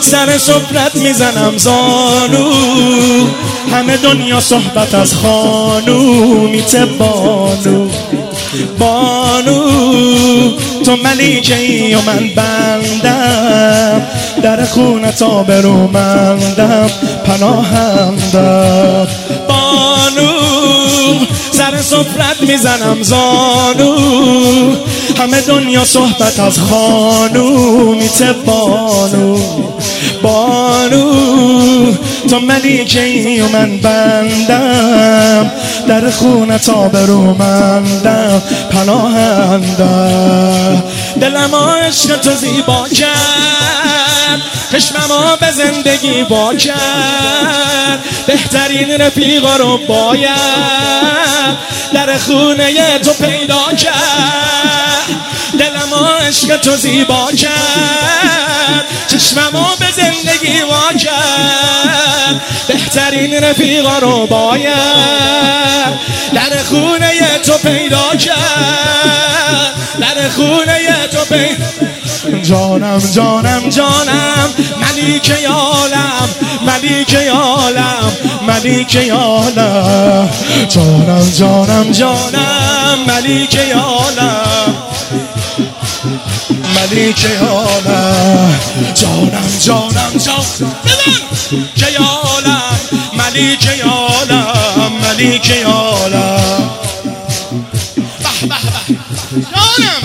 سر صبرت میزنم زانو، همه دنیا صحبت از خانومیت بانو. بانو تو ملیکه ای و من بندم، در خونت آبرومندم پناهم دار. بانو سر صفرت میزنم زانو، همه دنیا صحبت از خانومیت بانو. بانو تو ملیکه ای و من بندم، در خونت آبرومندم پناهنده. دلم عشق تو زیبا کرد، چشمم به زندگی با کرد، بهترین رفیقا رو باید در خونه تو پیدا کرد. دلم عشق تو زیبا کرد، چشمم به زندگی وا کرد، بهترین رفیقا رو باید در خونه تو پیدا کرد، در خونه تو پیدا. جانم جانم جانم ملیکه عالم، ملیکه عالم، ملیکه عالم. جانم جانم جانم ملیکه عالم، ملیکه عالم. جانم جانم جانم ملیکه عالم، ملیکه عالم، ملیکه عالم. به به به جانم.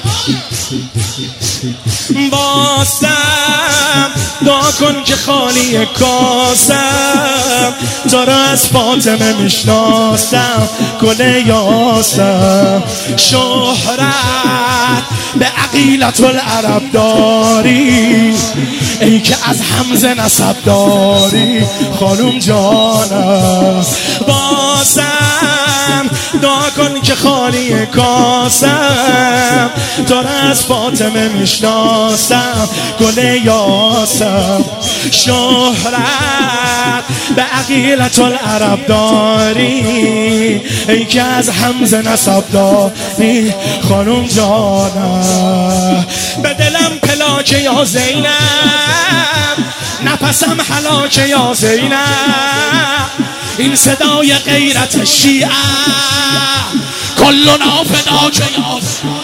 باستم دعا کن که خالی کاسم، تو را از فاطمه میشناسم گل یاسم. شهرت به عقیلت العرب داری، ای که از حمزه نسب داری خانوم جانم. بازم دعا کن که خالی کاسم، تو را از فاطمه میشناسم گل یاسم. شهرت به عقیلت العرب داری، ای که از حمزه نسب داری خانوم جانم. به دلم پلاکه یا زینب، نفسم حلاکه یا زینب، این صدای غیرت شیعه کلنا فداک یا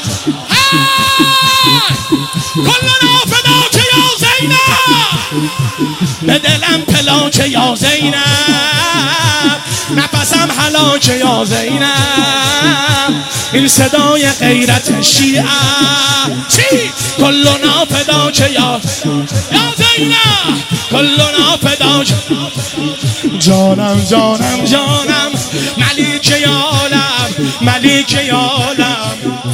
کلنا فداک یا زینب. به دلم پلاک یا زینب، نفسم حلاک یا زینب، این صدای غیرت شیعه چی؟ کلنا فداک یا زینب، کلنا فداک. جانم جانم جانم ملیکه عالم، ملیکه عالم.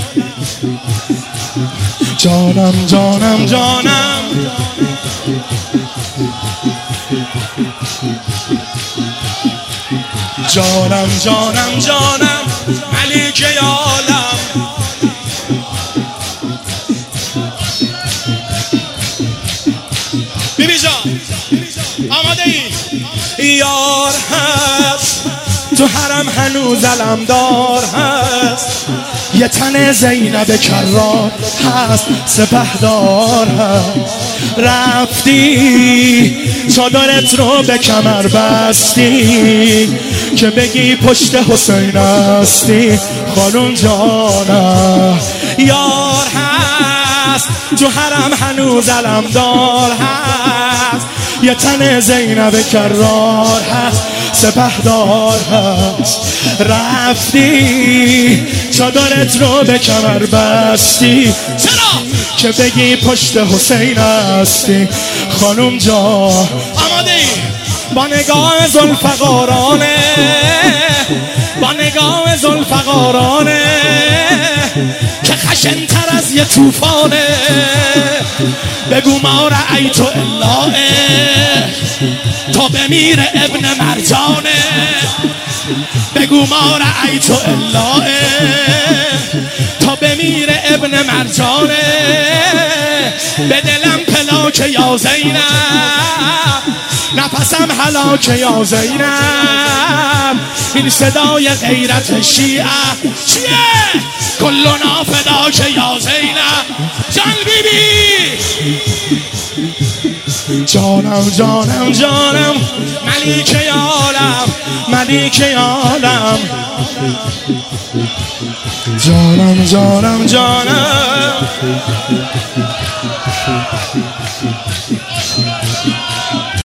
جانم جانم جانم جانم جانم جانم ملیکه عالم. بیبی جان آماده ای؟ یار هست تو حرم هنوز علمدار هست، یه تن زینب کرار هست سپهدار هست. رفتی چادرت رو به کمر بستی، که بگی پشت حسین هستی خانوم جانم. یار هست تو حرم هنوز علمدار هست، یه تن زینب کرار هست سپهدار هست. رفتی چادرت رو به کمر بستی، چرا؟ که بگی پشت حسین هستی خانوم جان. آماده ای؟ با نگاه ذوالفقارانه، با نگاه ذوالفقارانه که خشن‌تر از یه طوفانه، بگو ما رأیت الا تا بمیر ابن مرجانه، بگو ما رأیت الا تا بمیر ابن مرجانه. به دلم پلاک یا زینب، نفسم حلاک یا زینب، این صدای غیرت شیعه چیه؟ کلنا فداک یا زینب. جان بیبی جانم جانم جانم ملیک عالم ملیک عالم جانم جانم جانم